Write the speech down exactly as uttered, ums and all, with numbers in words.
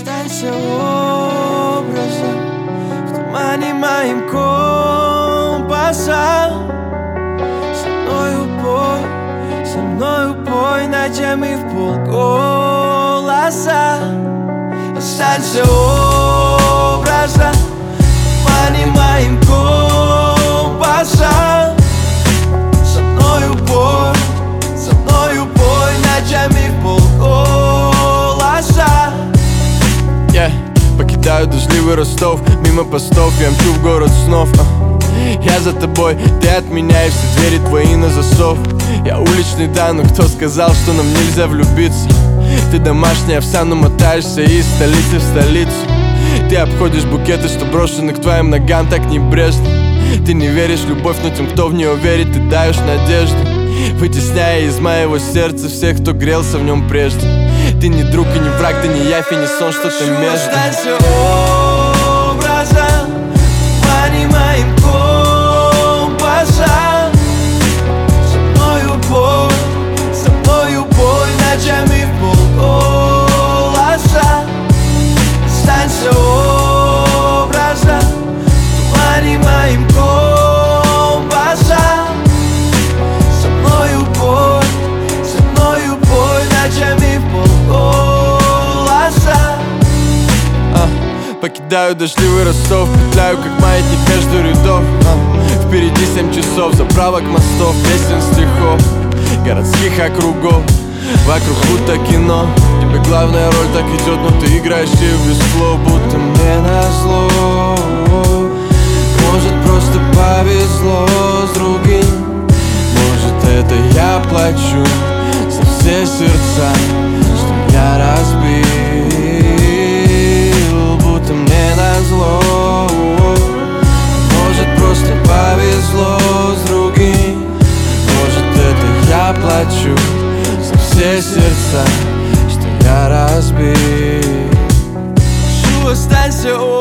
Останься образом в тумане моим компаса. Со мною пой, со мною пой ночами в полголоса. Останься образом в тумане моим компаса. Со мною пой, со мною пой ночами в полголоса. Yeah. Покидаю дождливый Ростов, мимо постов я мчу в город снов. uh. Я за тобой, ты от меня, и все двери твои на засов. Я уличный, да, но кто сказал, что нам нельзя влюбиться? Ты домашняя овса, но мотаешься из столицы в столицу. Ты обходишь букеты, что брошены к твоим ногам так небрежно. Ты не веришь в любовь, но тем, кто в нее верит, ты даешь надежду, вытесняя из моего сердца всех, кто грелся в нем прежде. Ты не друг и не враг, ты не явь и не сон, что-то между. Останься образом в тумане моим компаса. Со мною пой, со мною пой ночами в полголоса. Останься образом в тумане моим компаса. Со мною пой, со мною пой ночами в полголоса. а, Покидаю дождливый Ростов, петляю как маятник между рядов. а, Впереди семь часов, заправок мостов, песен, стихов, городских округов. Вокруг будто кино, тебе главная роль так идет, но ты играешь ее без слов, будто мне назло. Может, просто повезло с другим, может, это я плачу за все сердца, что я разбил, будто мне назло. Может, просто повезло с другим, может, это я плачу за все сердца, что я разбил. Останься